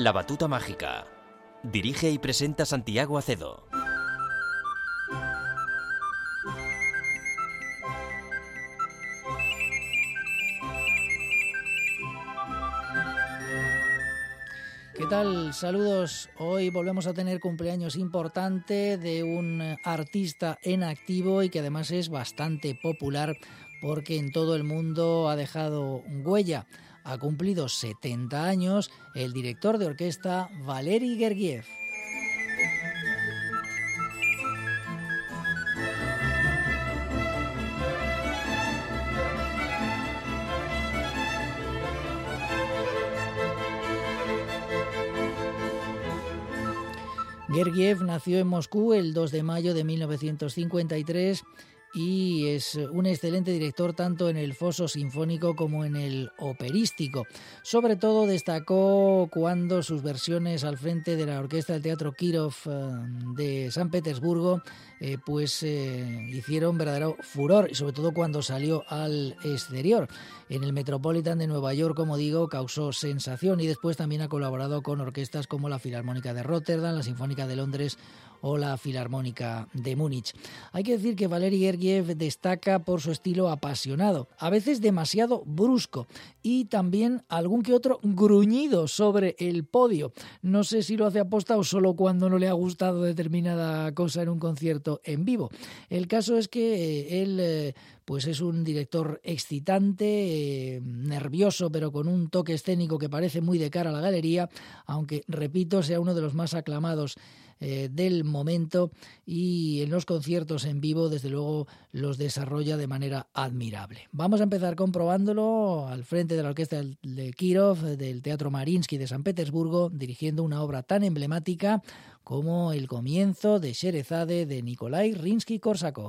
La Batuta Mágica. Dirige y presenta Santiago Acedo. ¿Qué tal? Saludos. Hoy volvemos a tener cumpleaños importante de un artista en activo y que además es bastante popular porque en todo el mundo ha dejado huella. Ha cumplido 70 años el director de orquesta Valery Gergiev. Gergiev nació en Moscú el 2 de mayo de 1953 y es un excelente director tanto en el foso sinfónico como en el operístico. Sobre todo destacó cuando sus versiones al frente de la orquesta del Teatro Kirov de San Petersburgo hicieron verdadero furor, y sobre todo cuando salió al exterior. En el Metropolitan de Nueva York, como digo, causó sensación, y después también ha colaborado con orquestas como la Filarmónica de Rotterdam, la Sinfónica de Londres o la Filarmónica de Múnich. Hay que decir que Valery Gergiev destaca por su estilo apasionado, a veces demasiado brusco, y también algún que otro gruñido sobre el podio. No sé si lo hace aposta o solo cuando no le ha gustado determinada cosa en un concierto en vivo. El caso es que él es un director excitante, nervioso, pero con un toque escénico que parece muy de cara a la galería, aunque, repito, sea uno de los más aclamados del momento, y en los conciertos en vivo desde luego los desarrolla de manera admirable. Vamos a empezar comprobándolo al frente de la orquesta de Kirov, del Teatro Mariinsky de San Petersburgo, dirigiendo una obra tan emblemática como el comienzo de Sherezade de Nikolai Rimsky-Korsakov.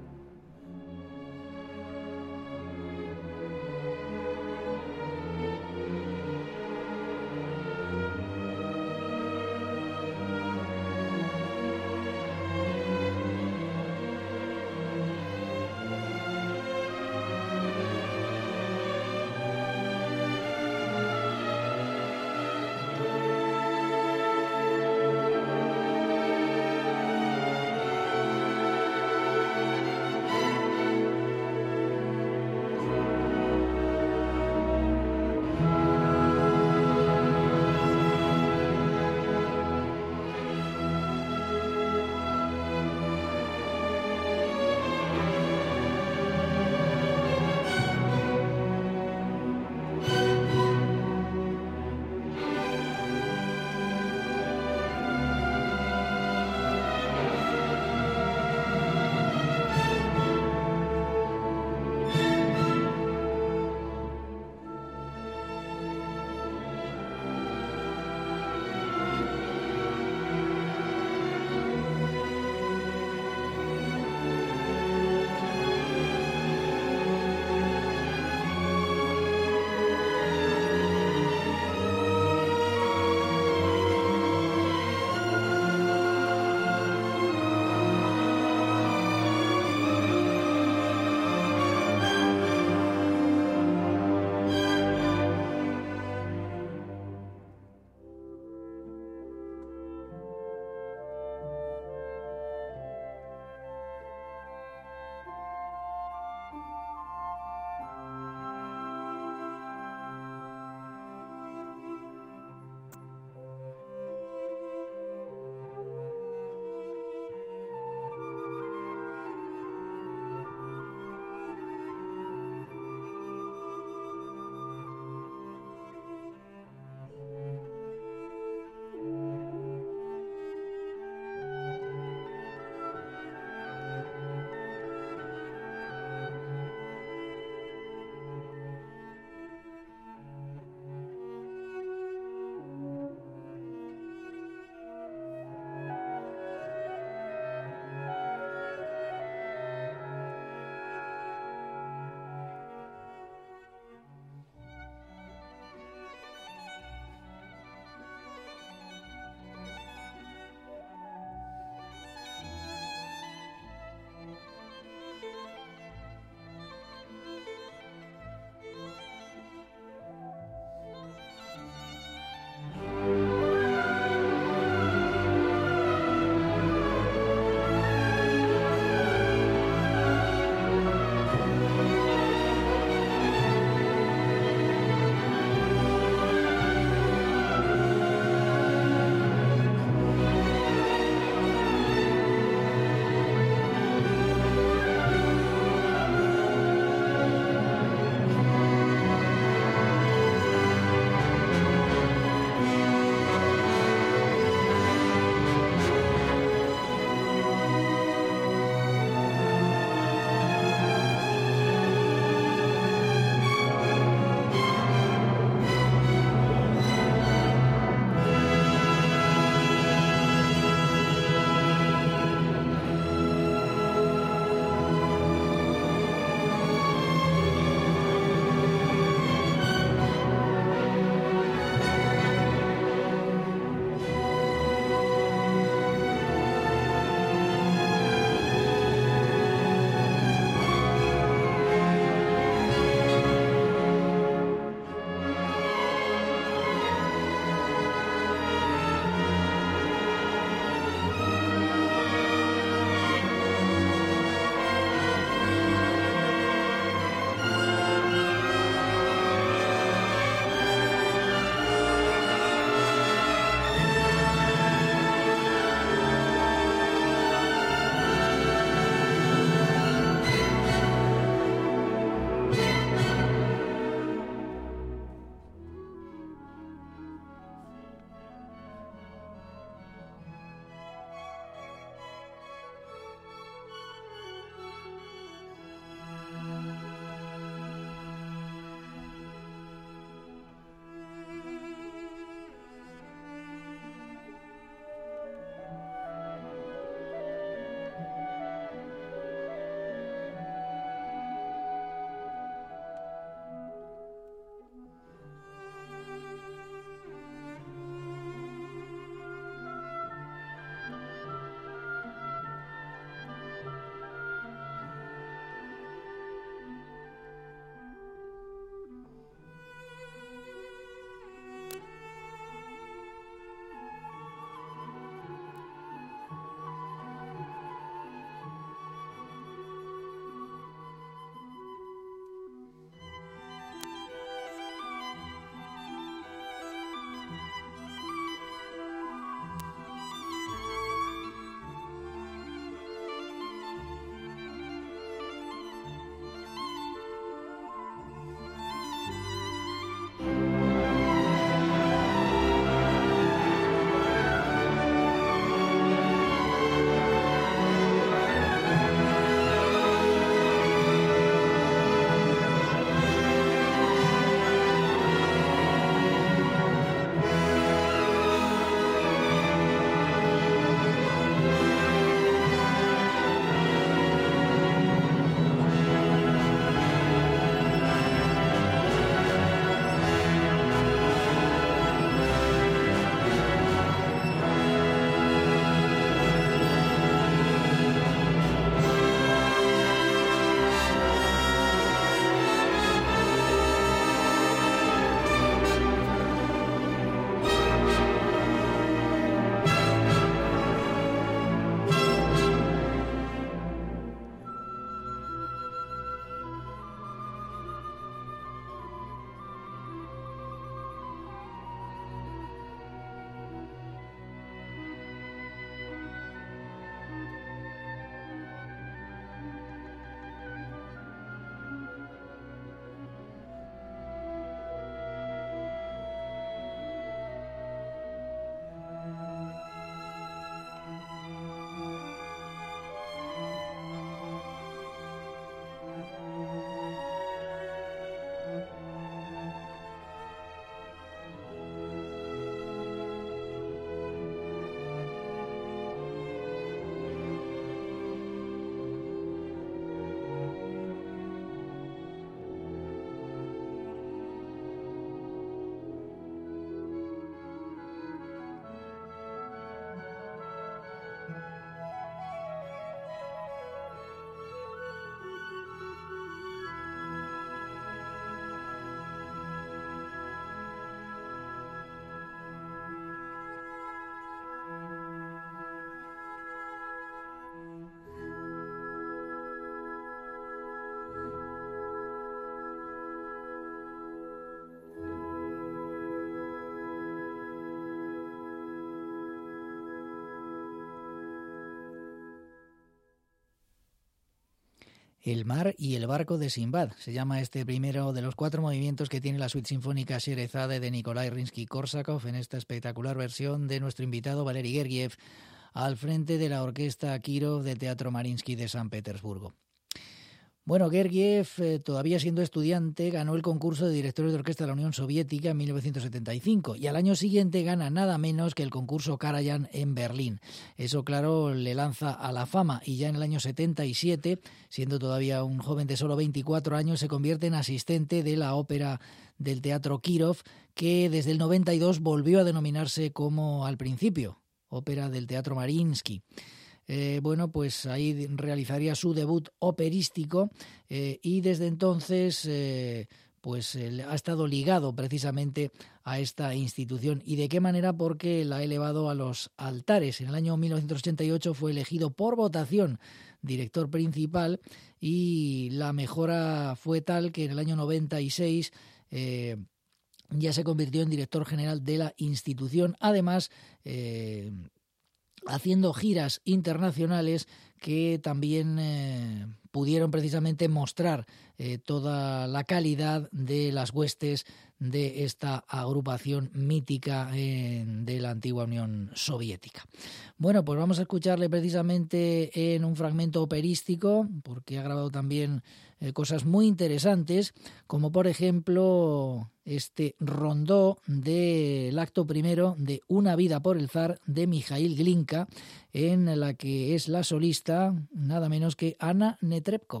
El mar y el barco de Sinbad. Se llama este primero de los 4 movimientos que tiene la suite sinfónica Sherezade de Nikolai Rimsky-Korsakov en esta espectacular versión de nuestro invitado Valery Gergiev al frente de la orquesta Kirov del Teatro Mariinsky de San Petersburgo. Bueno, Gergiev, todavía siendo estudiante, ganó el concurso de directores de orquesta de la Unión Soviética en 1975 y al año siguiente gana nada menos que el concurso Karajan en Berlín. Eso, claro, le lanza a la fama y ya en el año 77, siendo todavía un joven de solo 24 años, se convierte en asistente de la ópera del Teatro Kirov, que desde el 92 volvió a denominarse como al principio, Ópera del Teatro Mariinsky. Bueno, pues ahí realizaría su debut operístico y desde entonces pues ha estado ligado precisamente a esta institución. ¿Y de qué manera? Porque la ha elevado a los altares. En el año 1988 fue elegido por votación director principal y la mejora fue tal que en el año 96 ya se convirtió en director general de la institución. Además, haciendo giras internacionales que también pudieron precisamente mostrar toda la calidad de las huestes de esta agrupación mítica de la antigua Unión Soviética. Bueno, pues vamos a escucharle precisamente en un fragmento operístico, porque ha grabado también cosas muy interesantes, como por ejemplo este rondó del acto primero de Una vida por el zar de Mijail Glinka, en la que es la solista nada menos que Anna Netrebko.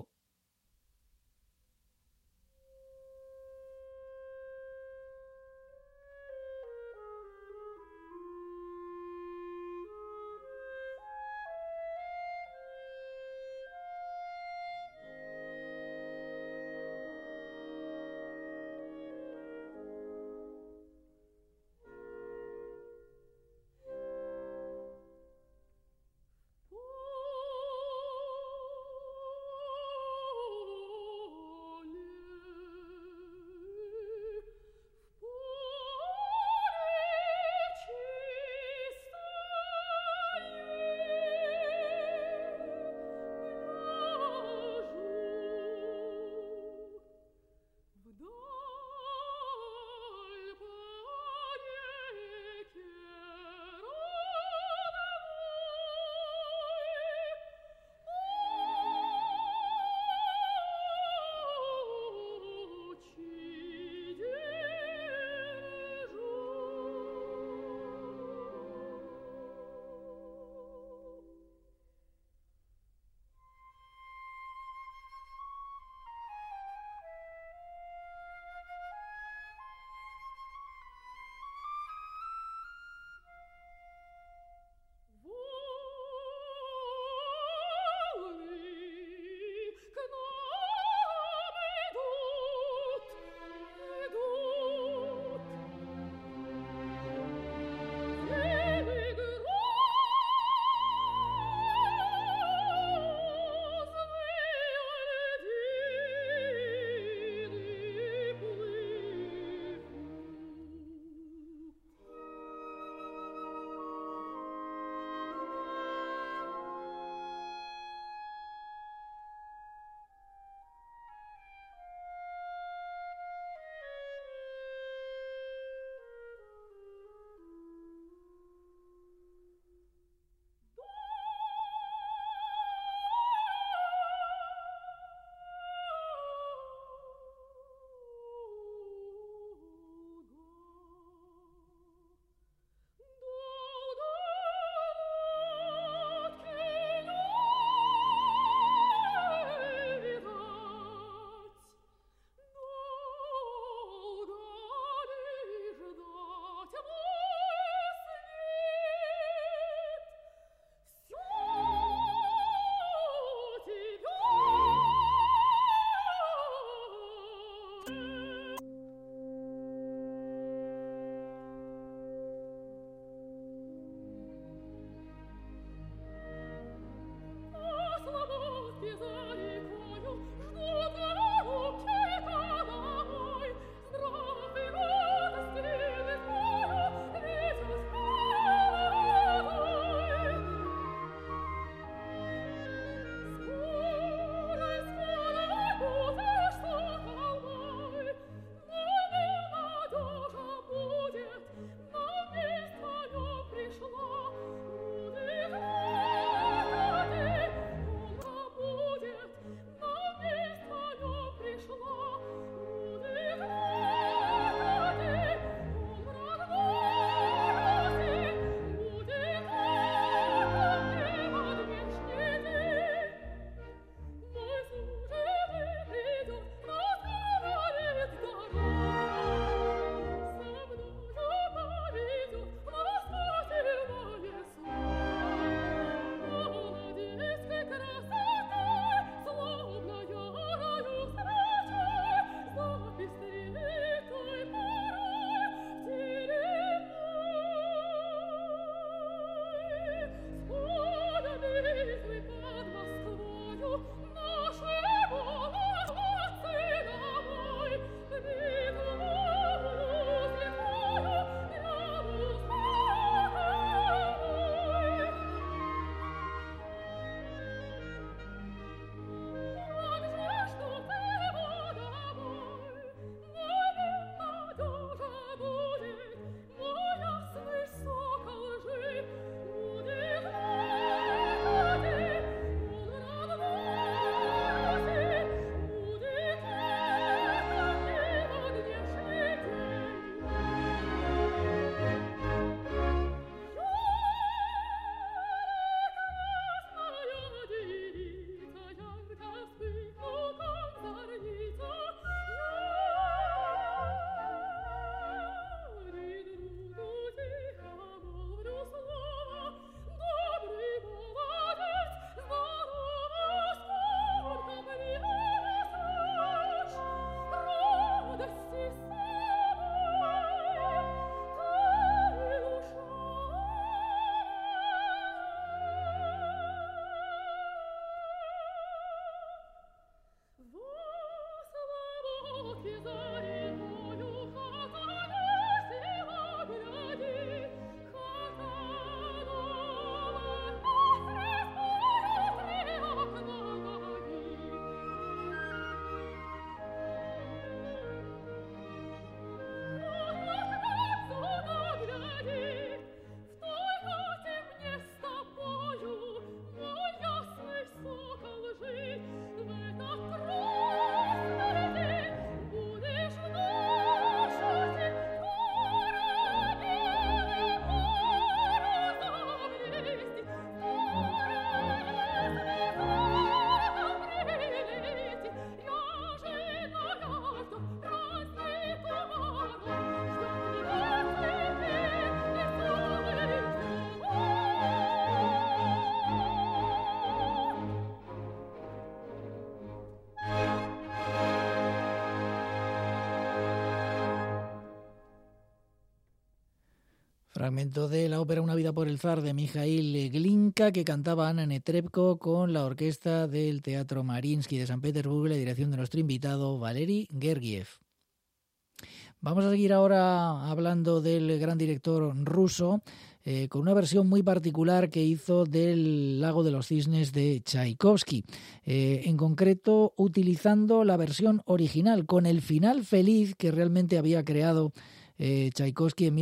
Fragmento de la ópera Una vida por el zar de Mikhail Glinka, que cantaba Anna Netrebko con la orquesta del Teatro Mariinsky de San Petersburgo y la dirección de nuestro invitado Valery Gergiev. Vamos a seguir ahora hablando del gran director ruso, con una versión muy particular que hizo del Lago de los Cisnes de Tchaikovsky, en concreto utilizando la versión original, con el final feliz que realmente había creado Tchaikovsky en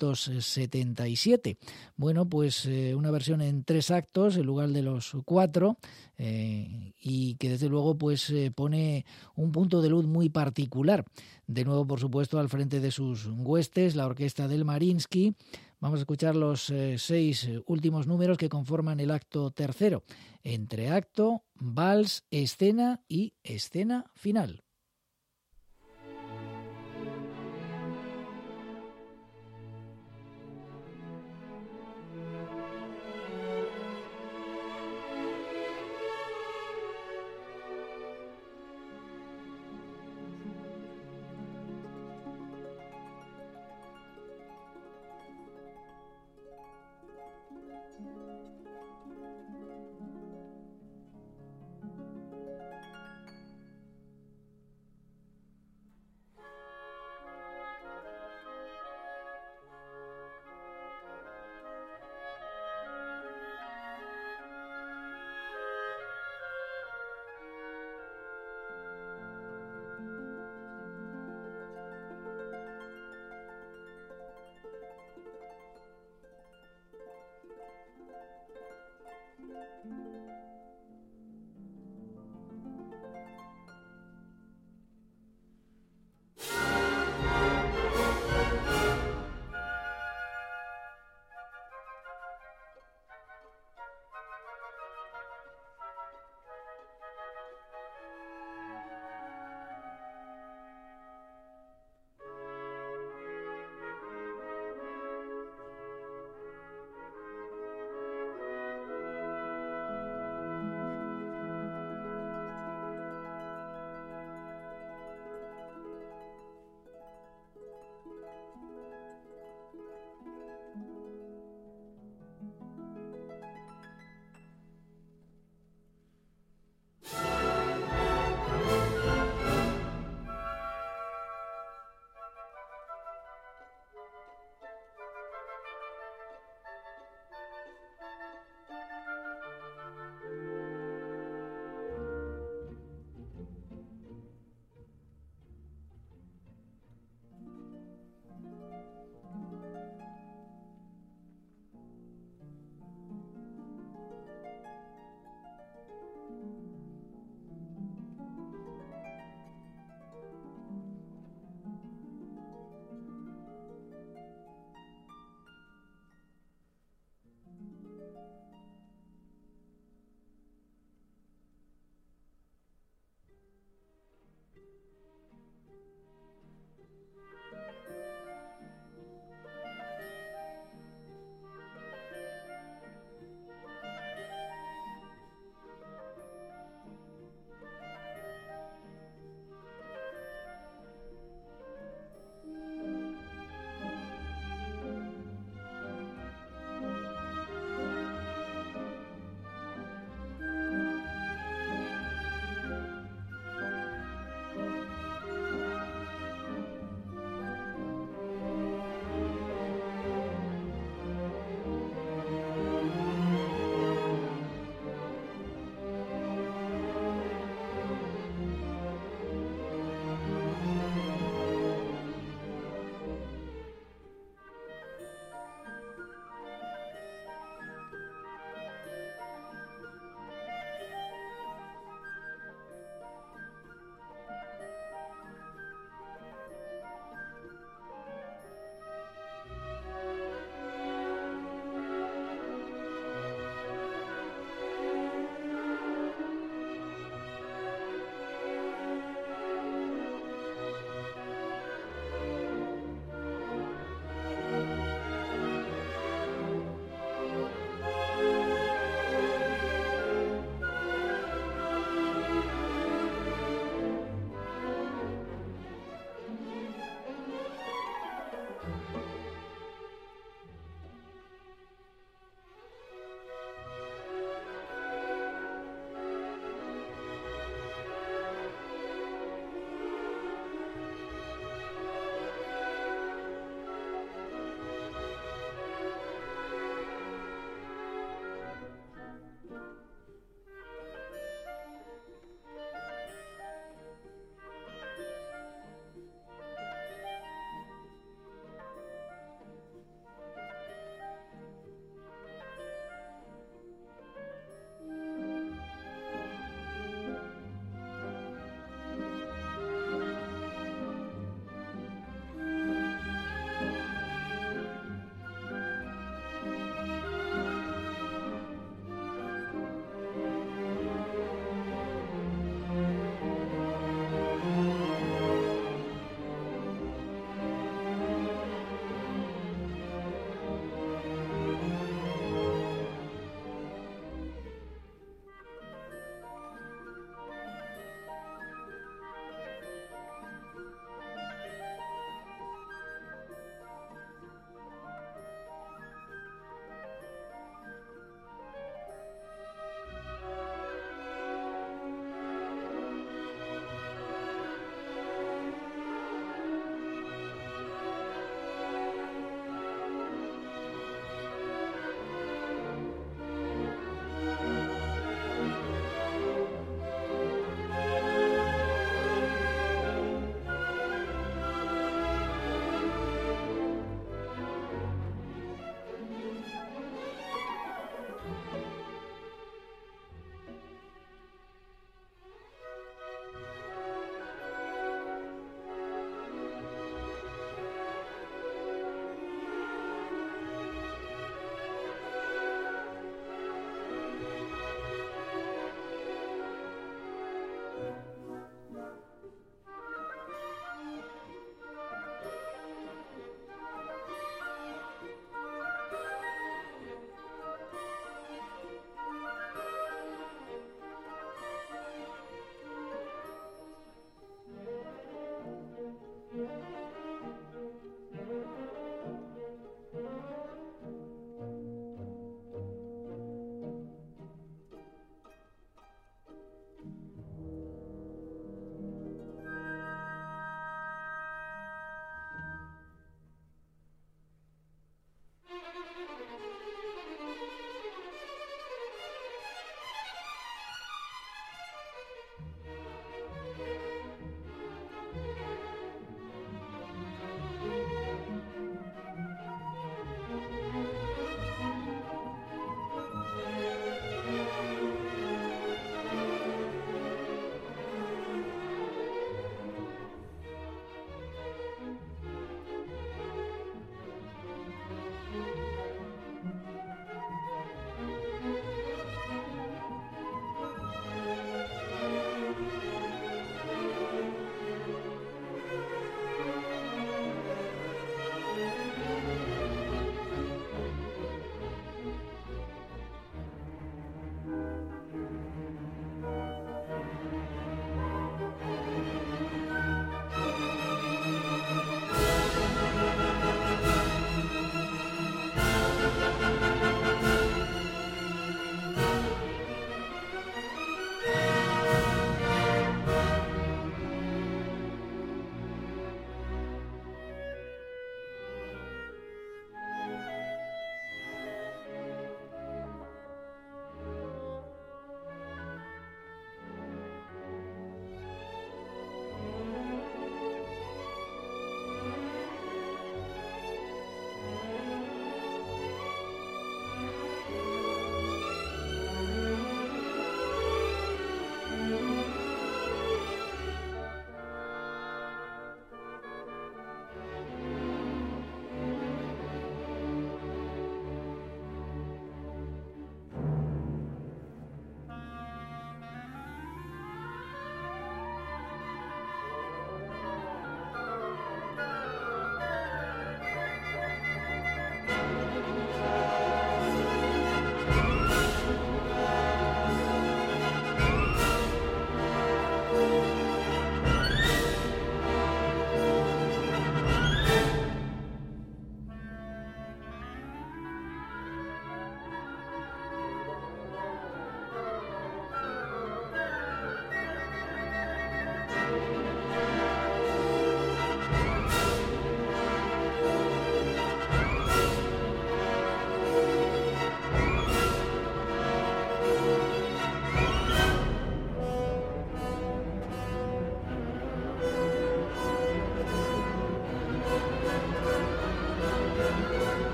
1877. Bueno, pues una versión en 3 actos en lugar de los 4, y que desde luego pues pone un punto de luz muy particular. De nuevo, por supuesto, al frente de sus huestes, la orquesta del Mariinsky. Vamos a escuchar los 6 últimos números que conforman el acto tercero: entreacto, vals, escena y escena final.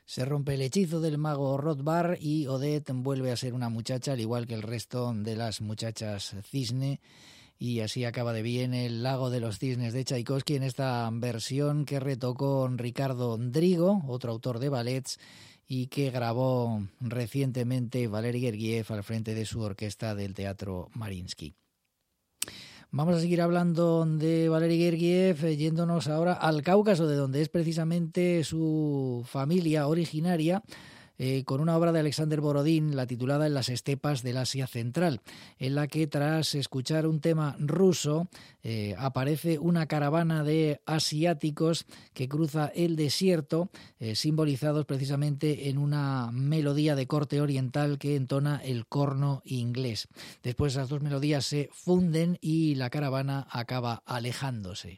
Se rompe el hechizo del mago Rothbar y Odette vuelve a ser una muchacha, al igual que el resto de las muchachas cisne. Y así acaba de bien El lago de los cisnes de Tchaikovsky en esta versión que retocó Ricardo Drigo, otro autor de ballets, y que grabó recientemente Valery Gergiev al frente de su orquesta del Teatro Mariinsky. Vamos a seguir hablando de Valery Gergiev, yéndonos ahora al Cáucaso, de donde es precisamente su familia originaria, con una obra de Alexander Borodín, la titulada En las estepas del Asia Central, en la que tras escuchar un tema ruso aparece una caravana de asiáticos que cruza el desierto, simbolizados precisamente en una melodía de corte oriental que entona el corno inglés. Después esas dos melodías se funden y la caravana acaba alejándose.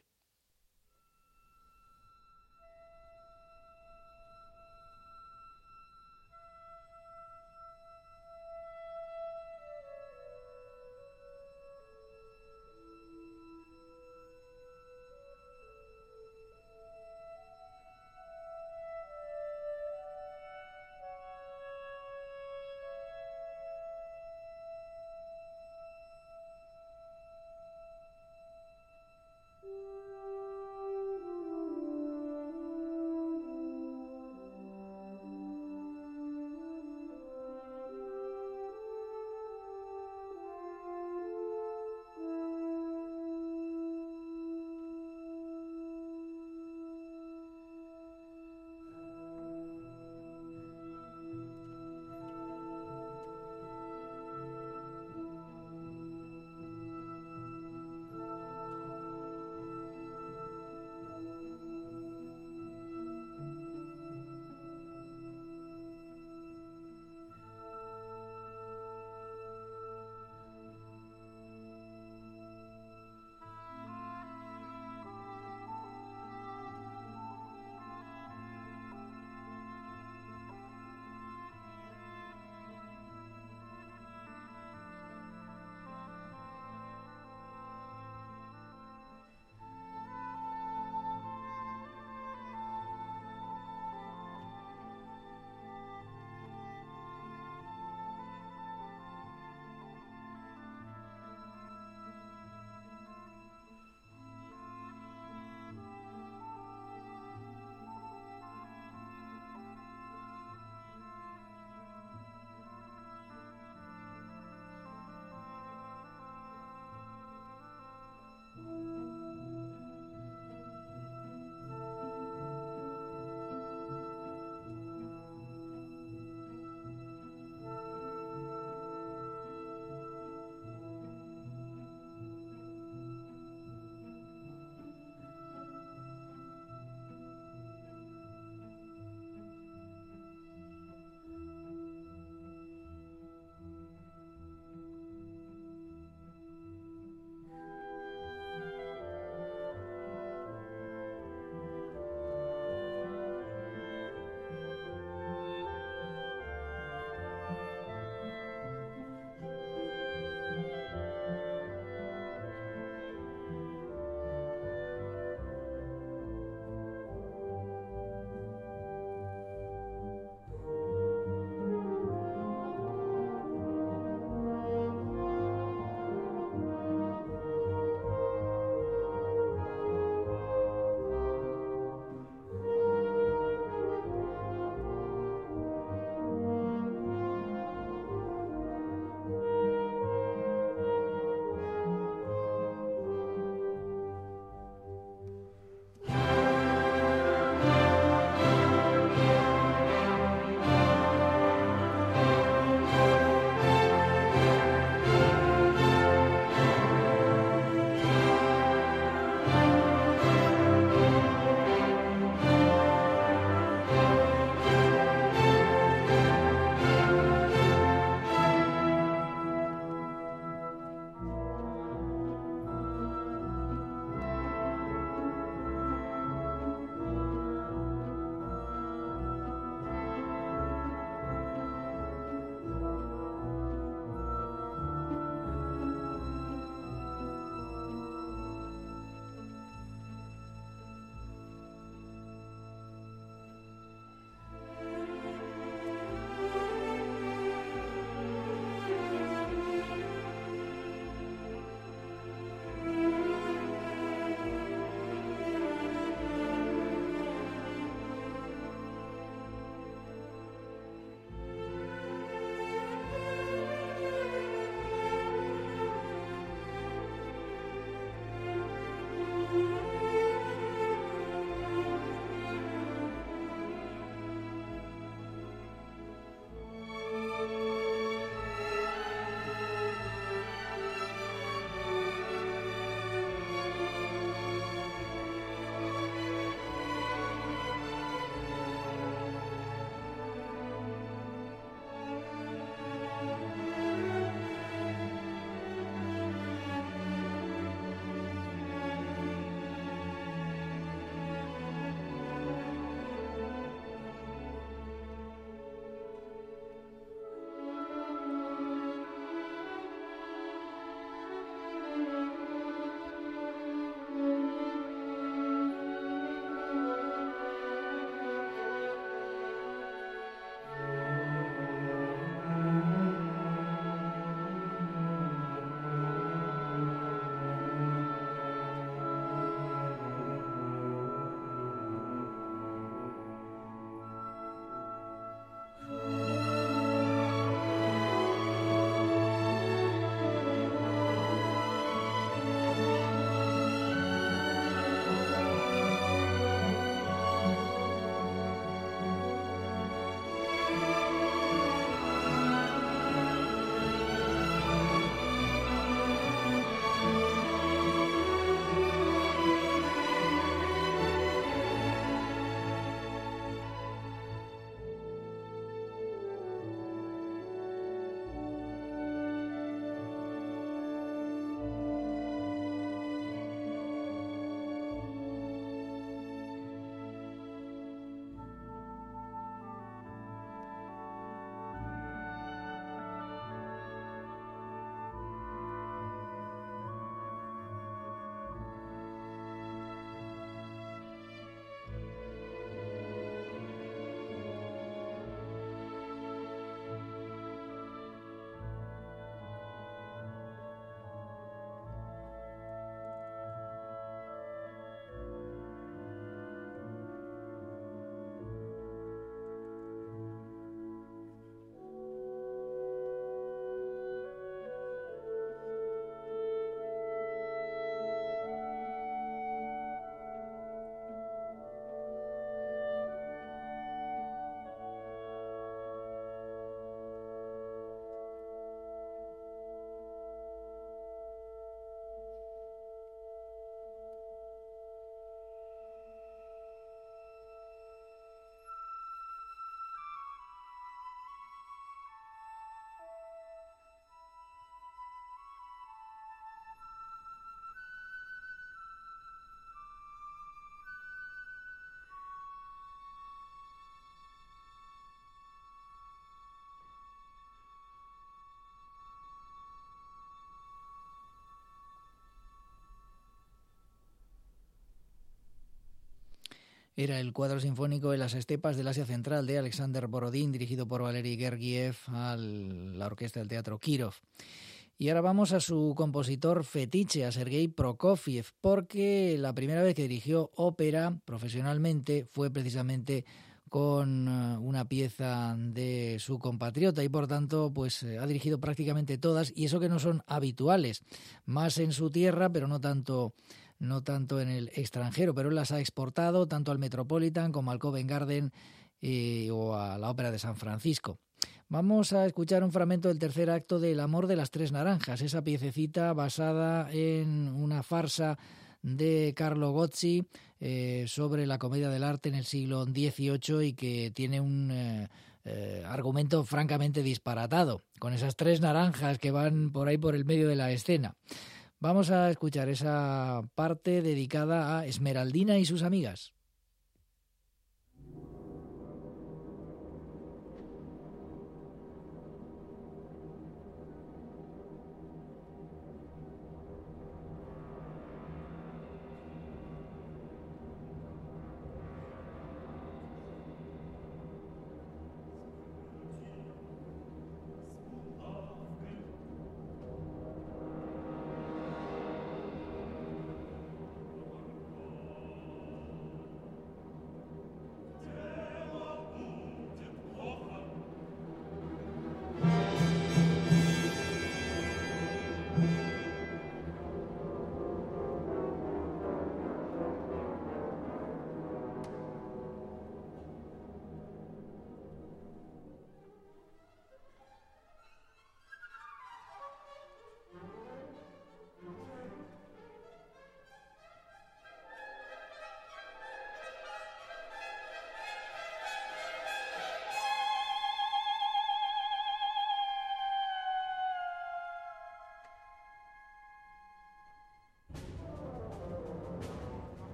Era el cuadro sinfónico de las estepas del Asia Central de Alexander Borodín, dirigido por Valery Gergiev, a la orquesta del Teatro Kirov. Y ahora vamos a su compositor fetiche, a Sergei Prokofiev, porque la primera vez que dirigió ópera profesionalmente fue precisamente con una pieza de su compatriota y por tanto pues ha dirigido prácticamente todas, y eso que no son habituales, más en su tierra pero no tanto en el extranjero, pero él las ha exportado tanto al Metropolitan como al Covent Garden o a la Ópera de San Francisco. Vamos a escuchar un fragmento del tercer acto de El amor de las tres naranjas, esa piececita basada en una farsa de Carlo Gozzi sobre la comedia del arte en el siglo XVIII y que tiene un argumento francamente disparatado, con esas tres naranjas que van por ahí por el medio de la escena. Vamos a escuchar esa parte dedicada a Esmeraldina y sus amigas.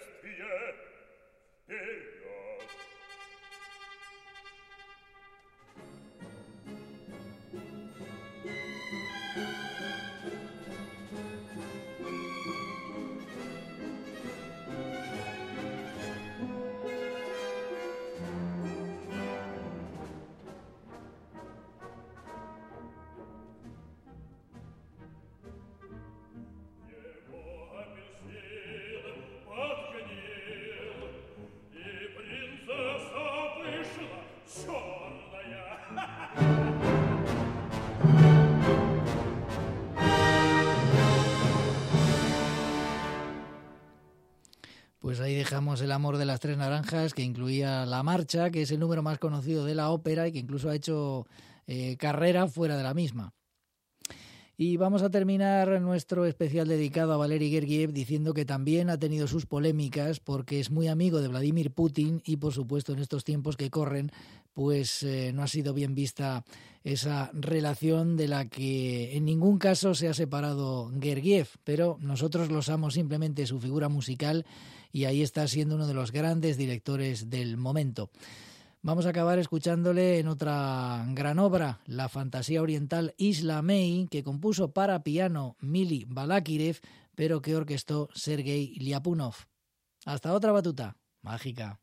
Pues ahí dejamos El amor de las tres naranjas, que incluía La marcha, que es el número más conocido de la ópera y que incluso ha hecho carrera fuera de la misma. Y vamos a terminar nuestro especial dedicado a Valery Gergiev diciendo que también ha tenido sus polémicas porque es muy amigo de Vladimir Putin y, por supuesto, en estos tiempos que corren, pues no ha sido bien vista esa relación de la que en ningún caso se ha separado Gergiev, pero nosotros losamos simplemente su figura musical y ahí está siendo uno de los grandes directores del momento. Vamos a acabar escuchándole en otra gran obra, la fantasía oriental Isla May, que compuso para piano Mili Balakirev, pero que orquestó Sergei Lyapunov. Hasta otra batuta mágica.